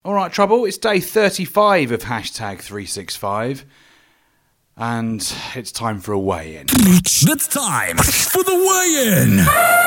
All right, Trouble, it's day 35 of Hashtag 365, and it's time for a weigh-in. It's time for the weigh-in!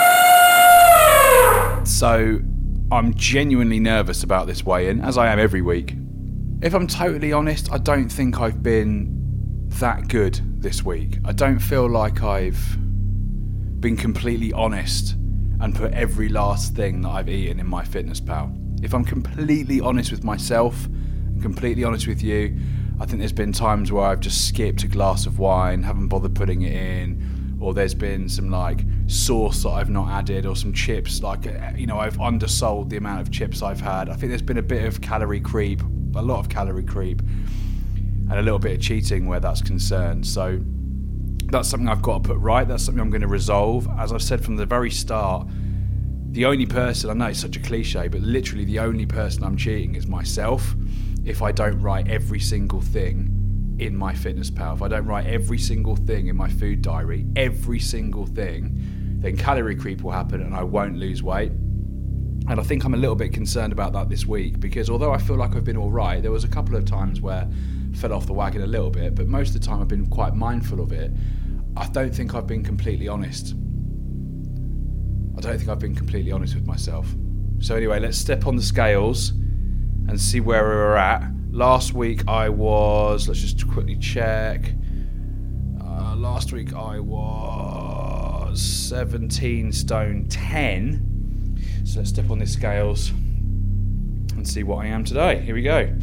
So, I'm genuinely nervous about this weigh-in, as I am every week. If I'm totally honest, I don't think I've been that good this week. I don't feel like I've been completely honest and put every last thing that I've eaten in MyFitnessPal. If I'm completely honest with myself and completely honest with you, I think there's been times where I've just skipped a glass of wine, haven't bothered putting it in, or there's been some sauce that I've not added, or some chips, I've undersold the amount of chips I've had. I think there's been a bit of calorie creep, a lot of calorie creep, and a little bit of cheating where that's concerned. So that's something I've got to put right. That's something I'm going to resolve. As I've said from the very start, the only person, I know it's such a cliche, but literally the only person I'm cheating is myself if I don't write every single thing in MyFitnessPal. If I don't write every single thing in my food diary, every single thing, then calorie creep will happen and I won't lose weight. And I think I'm a little bit concerned about that this week, because although I feel like I've been all right, there was a couple of times where I fell off the wagon a little bit, but most of the time I've been quite mindful of it. I don't think I've been completely honest. I don't think I've been completely honest with myself. So anyway, let's step on the scales and see where we're at. Last week I was, let's just quickly check. Last week I was 17 stone 10. So let's step on the scales and see what I am today. Here we go.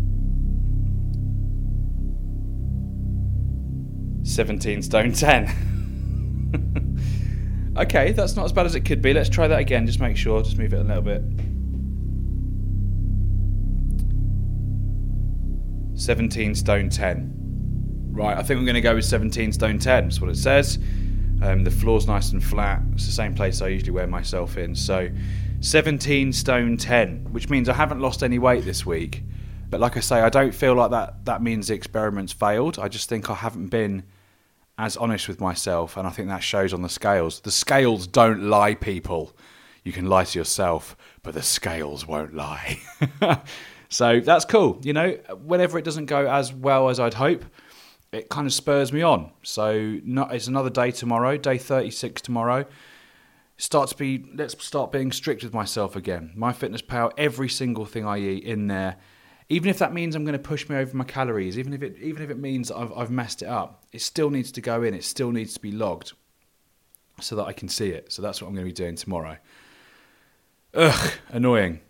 17 stone 10. Okay, that's not as bad as it could be. Let's try that again. Just make sure. Just move it a little bit. 17 stone 10. Right, I think I'm going to go with 17 stone 10. That's what it says. The floor's nice and flat. It's the same place I usually wear myself in. So 17 stone 10, which means I haven't lost any weight this week. But like I say, I don't feel like that means the experiment's failed. I just think I haven't been as honest with myself, and I think that shows on the scales. The scales don't lie, people. You can lie to yourself, but the scales won't lie. So that's cool. You know, whenever it doesn't go as well as I'd hope, it kind of spurs me on. So it's another day tomorrow, day 36 tomorrow. Let's start being strict with myself again. MyFitnessPal, every single thing I eat in there. Even if that means I'm going to push me over my calories, even if it means I've messed it up, it still needs to go in. It still needs to be logged so that I can see it. So that's what I'm going to be doing tomorrow. Ugh, annoying.